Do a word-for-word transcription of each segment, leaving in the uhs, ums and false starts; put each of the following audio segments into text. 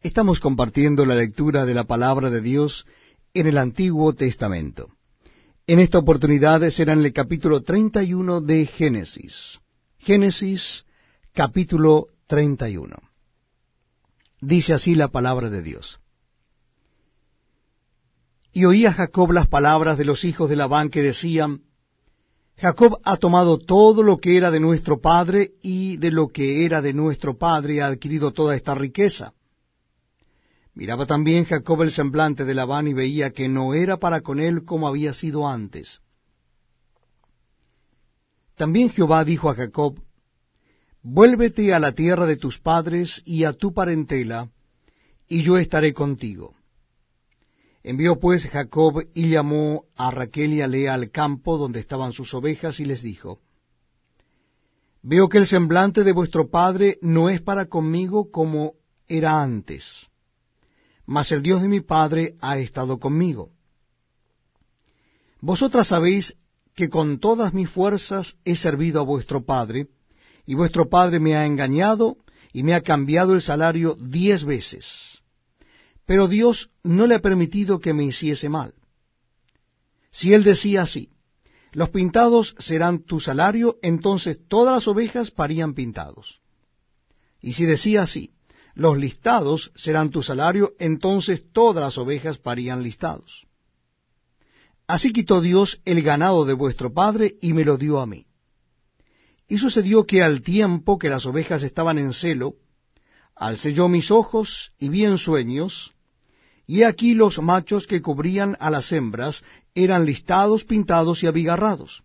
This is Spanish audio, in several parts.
Estamos compartiendo la lectura de la palabra de Dios en el Antiguo Testamento. En esta oportunidad será en el capítulo treinta y uno de Génesis. Génesis, capítulo treinta y uno. Dice así la palabra de Dios. Y oía Jacob las palabras de los hijos de Labán que decían: Jacob ha tomado todo lo que era de nuestro padre, y de lo que era de nuestro padre ha adquirido toda esta riqueza. Miraba también Jacob el semblante de Labán, y veía que no era para con él como había sido antes. También Jehová dijo a Jacob: Vuélvete a la tierra de tus padres y a tu parentela, y yo estaré contigo. Envió pues Jacob y llamó a Raquel y a Lea al campo donde estaban sus ovejas, y les dijo: Veo que el semblante de vuestro padre no es para conmigo como era antes, mas el Dios de mi padre ha estado conmigo. Vosotras sabéis que con todas mis fuerzas he servido a vuestro padre, y vuestro padre me ha engañado y me ha cambiado el salario diez veces. Pero Dios no le ha permitido que me hiciese mal. Si él decía así: los pintados serán tu salario, entonces todas las ovejas parían pintados. Y si decía así: los listados serán tu salario, entonces todas las ovejas parían listados. Así quitó Dios el ganado de vuestro padre y me lo dio a mí. Y sucedió que al tiempo que las ovejas estaban en celo, alcé yo mis ojos y vi en sueños, y he aquí los machos que cubrían a las hembras eran listados, pintados y abigarrados.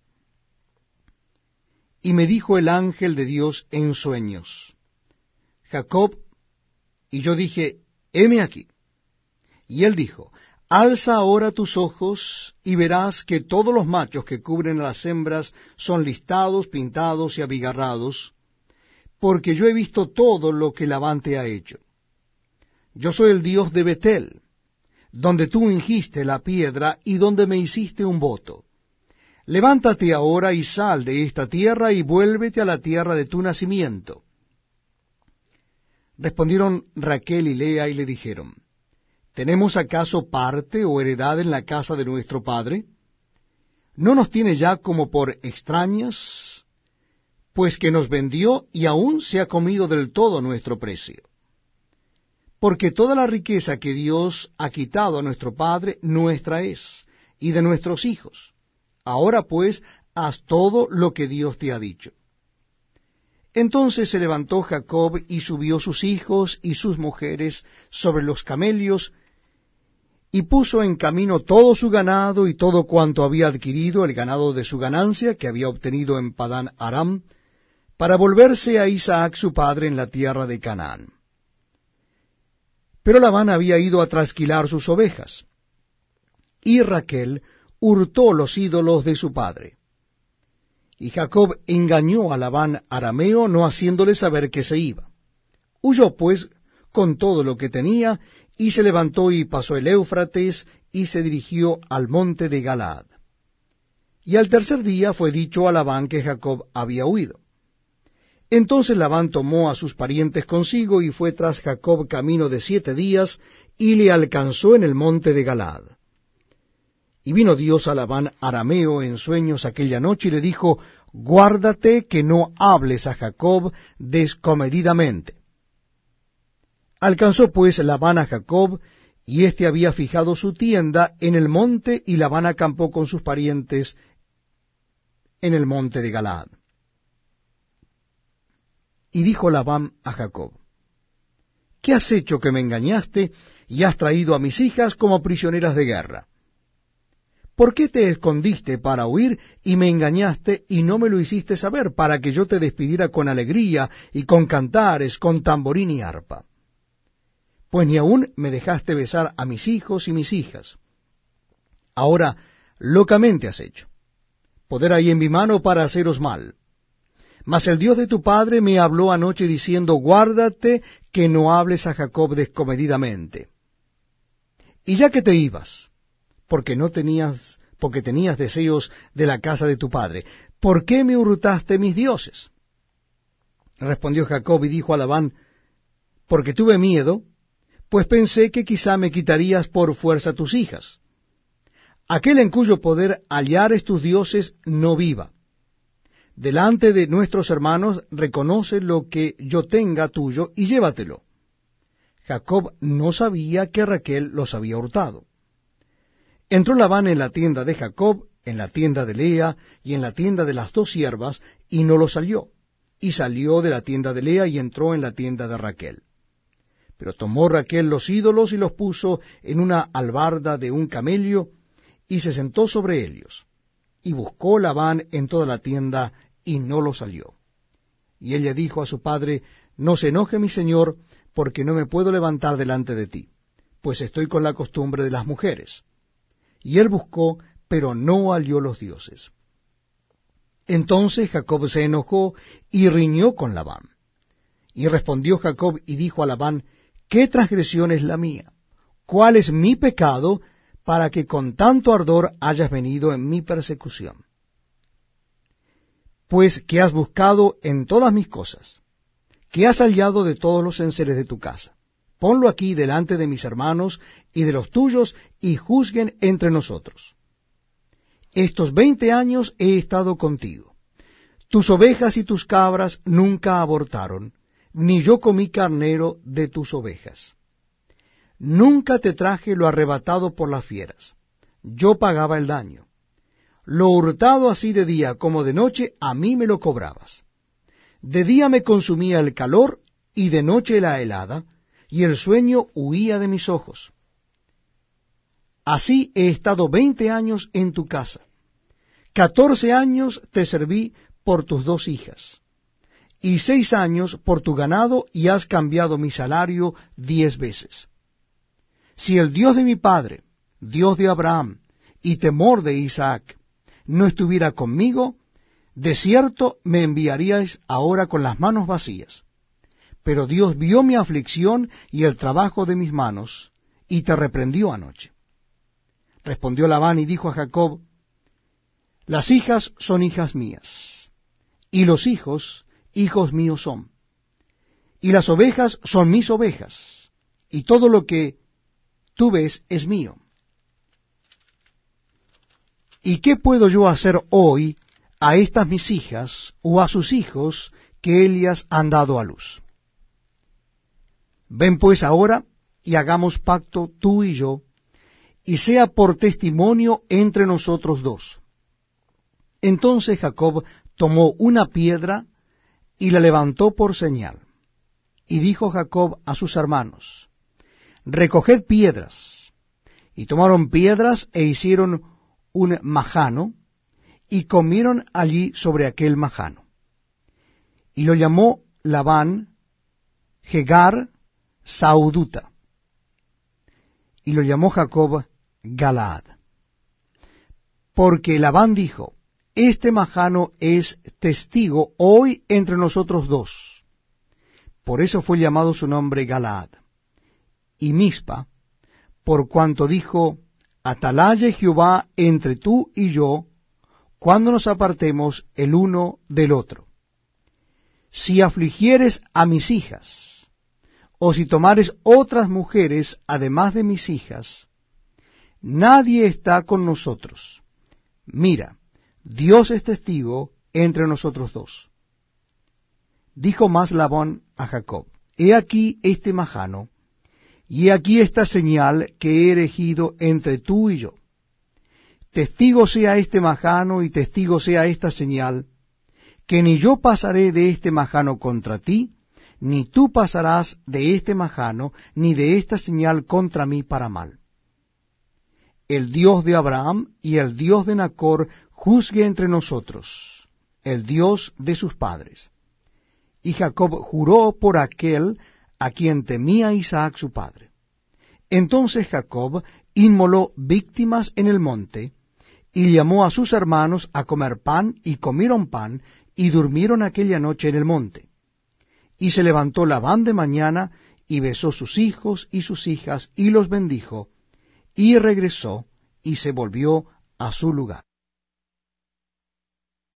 Y me dijo el ángel de Dios en sueños: Jacob. Y yo dije: heme aquí. Y él dijo: alza ahora tus ojos, y verás que todos los machos que cubren a las hembras son listados, pintados y abigarrados, porque yo he visto todo lo que Labán te ha hecho. Yo soy el Dios de Betel, donde tú ungiste la piedra y donde me hiciste un voto. Levántate ahora y sal de esta tierra y vuélvete a la tierra de tu nacimiento. Respondieron Raquel y Lea y le dijeron: ¿tenemos acaso parte o heredad en la casa de nuestro padre? ¿No nos tiene ya como por extrañas? Pues que nos vendió y aún se ha comido del todo nuestro precio. Porque toda la riqueza que Dios ha quitado a nuestro padre, nuestra es, y de nuestros hijos. Ahora pues, haz todo lo que Dios te ha dicho. Entonces se levantó Jacob y subió sus hijos y sus mujeres sobre los camelios, y puso en camino todo su ganado y todo cuanto había adquirido, el ganado de su ganancia que había obtenido en Padán Aram, para volverse a Isaac su padre en la tierra de Canaán. Pero Labán había ido a trasquilar sus ovejas, y Raquel hurtó los ídolos de su padre. Y Jacob engañó a Labán arameo, no haciéndole saber que se iba. Huyó pues con todo lo que tenía, y se levantó y pasó el Éufrates, y se dirigió al monte de Galaad. Y al tercer día fue dicho a Labán que Jacob había huido. Entonces Labán tomó a sus parientes consigo, y fue tras Jacob camino de siete días, y le alcanzó en el monte de Galaad. Y vino Dios a Labán arameo en sueños aquella noche, y le dijo: guárdate que no hables a Jacob descomedidamente. Alcanzó pues Labán a Jacob, y éste había fijado su tienda en el monte, y Labán acampó con sus parientes en el monte de Galaad. Y dijo Labán a Jacob: ¿qué has hecho que me engañaste, y has traído a mis hijas como prisioneras de guerra? ¿Por qué te escondiste para huir y me engañaste y no me lo hiciste saber, para que yo te despidiera con alegría y con cantares, con tamborín y arpa? Pues ni aún me dejaste besar a mis hijos y mis hijas. Ahora locamente has hecho. Poder hay en mi mano para haceros mal. Mas el Dios de tu padre me habló anoche diciendo: guárdate que no hables a Jacob descomedidamente. Y ya que te ibas, porque no tenías, porque tenías deseos de la casa de tu padre, ¿por qué me hurtaste mis dioses? Respondió Jacob y dijo a Labán: porque tuve miedo, pues pensé que quizá me quitarías por fuerza tus hijas. Aquel en cuyo poder hallares tus dioses no viva. Delante de nuestros hermanos reconoce lo que yo tenga tuyo y llévatelo. Jacob no sabía que Raquel los había hurtado. Entró Labán en la tienda de Jacob, en la tienda de Lea y en la tienda de las dos siervas, y no los halló. Y salió de la tienda de Lea y entró en la tienda de Raquel. Pero tomó Raquel los ídolos y los puso en una albarda de un camello, y se sentó sobre ellos. Y buscó Labán en toda la tienda, y no los halló. Y ella dijo a su padre: No se enoje mi señor, porque no me puedo levantar delante de ti, pues estoy con la costumbre de las mujeres. Y él buscó, pero no halló los dioses. Entonces Jacob se enojó y riñó con Labán. Y respondió Jacob y dijo a Labán: ¿Qué transgresión es la mía? ¿Cuál es mi pecado para que con tanto ardor hayas venido en mi persecución? Pues que has buscado en todas mis cosas, que has hallado de todos los enseres de tu casa. Ponlo aquí delante de mis hermanos y de los tuyos, y juzguen entre nosotros. Estos veinte años he estado contigo. Tus ovejas y tus cabras nunca abortaron, ni yo comí carnero de tus ovejas. Nunca te traje lo arrebatado por las fieras. Yo pagaba el daño. Lo hurtado así de día como de noche, a mí me lo cobrabas. De día me consumía el calor, y de noche la helada, y el sueño huía de mis ojos. Así he estado veinte años en tu casa. Catorce años te serví por tus dos hijas, y seis años por tu ganado, y has cambiado mi salario diez veces. Si el Dios de mi padre, Dios de Abraham, y temor de Isaac, no estuviera conmigo, de cierto me enviaríais ahora con las manos vacías. Pero Dios vio mi aflicción y el trabajo de mis manos, y te reprendió anoche. Respondió Labán y dijo a Jacob: Las hijas son hijas mías, y los hijos, hijos míos son. Y las ovejas son mis ovejas, y todo lo que tú ves es mío. ¿Y qué puedo yo hacer hoy a estas mis hijas, o a sus hijos, que Elías han dado a luz? Ven pues ahora, y hagamos pacto tú y yo, y sea por testimonio entre nosotros dos. Entonces Jacob tomó una piedra, y la levantó por señal. Y dijo Jacob a sus hermanos: Recoged piedras. Y tomaron piedras, e hicieron un majano, y comieron allí sobre aquel majano. Y lo llamó Labán Jegar Sauduta, y lo llamó Jacob Galaad. Porque Labán dijo: Este majano es testigo hoy entre nosotros dos. Por eso fue llamado su nombre Galaad. Y Mispa, por cuanto dijo: Atalaye Jehová entre tú y yo, cuando nos apartemos el uno del otro. Si afligieres a mis hijas, o si tomares otras mujeres además de mis hijas, nadie está con nosotros. Mira, Dios es testigo entre nosotros dos. Dijo más Labán a Jacob: He aquí este majano, y he aquí esta señal que he erigido entre tú y yo. Testigo sea este majano y testigo sea esta señal, que ni yo pasaré de este majano contra ti, ni tú pasarás de este majano, ni de esta señal contra mí para mal. El Dios de Abraham y el Dios de Nacor juzgue entre nosotros, el Dios de sus padres. Y Jacob juró por aquel a quien temía Isaac su padre. Entonces Jacob inmoló víctimas en el monte, y llamó a sus hermanos a comer pan, y comieron pan, y durmieron aquella noche en el monte. Y se levantó Labán de mañana, y besó sus hijos y sus hijas, y los bendijo, y regresó, y se volvió a su lugar.